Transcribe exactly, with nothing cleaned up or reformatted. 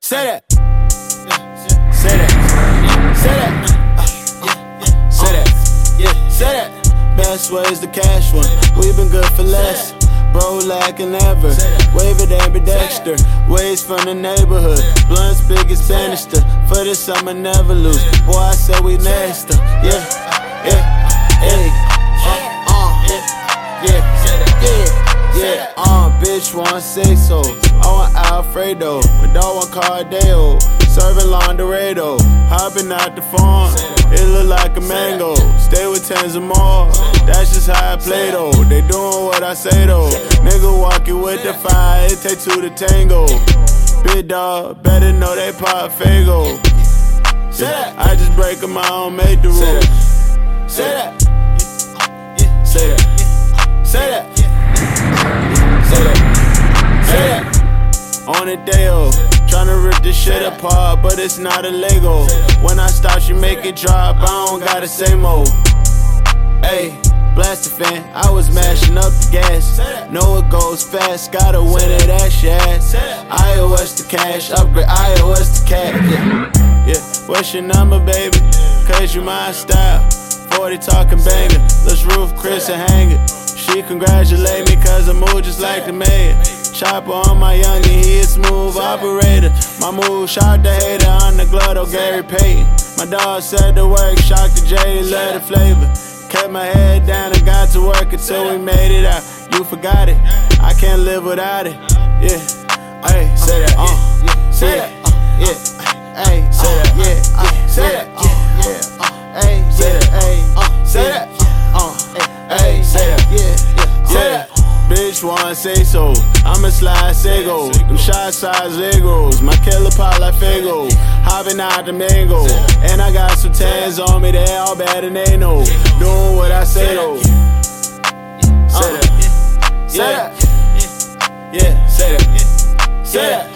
Say that. Say that. Say that. Say that. Yeah. Say that. Best ways to cash one. We been good for less. Bro lacking ever. Wave it ambidexter. Ways from the neighborhood. Blunts biggest banister. For this summer never lose. Boy, I said we nasty. Yeah. Yeah. Yeah. Uh, uh, yeah. Yeah. Yeah. Yeah. Uh, bitch wanna say so. I want Alfredo. My dog want Cardeo. Serving Laundorado. Hopping out the farm. It look like a mango. Stay with tens or more. That's just how I play though. They doing what I say though. Nigga walking with the fire. It take two to tango. Big dog, better know they pop Fago. Yeah, I just break them, I don't make the rules. Say that. Say that. Say that. Say that. Say that. On a day off, tryna rip this shit apart, but it's not a Lego. When I stop, she make it drop, I don't gotta say more. Ayy, Blaster fan, I was mashing up the gas. Know it goes fast, gotta win it, that's your ass. iOS to cash, upgrade iOS to cash. Yeah, yeah. What's your number, baby? Cause you my style. forty talking banger, let's roof Chris and hang it. She congratulate me cause I move just like the mayor. Chopper on my youngin', he a smooth operator. My move shocked the hater on the glutto, Gary Payton. My dog said the work, shocked the J, love the flavor. Kept my head down and got to work until we made it out. You forgot it, I can't live without it. Yeah, ayy, say that, uh, say that, yeah, ayy, say that, yeah, say that, yeah, ayy, say that, ayy, say that, uh, ayy, say that, yeah, say that. Bitch wanna say so, I'ma slide Sego. Them shot size Legos, my killer pop like Fago. Hopping out the mango, and I got some tans on me, they all bad and they know. Doing what I say though. Say that. Say that. Yeah, say that. Say that.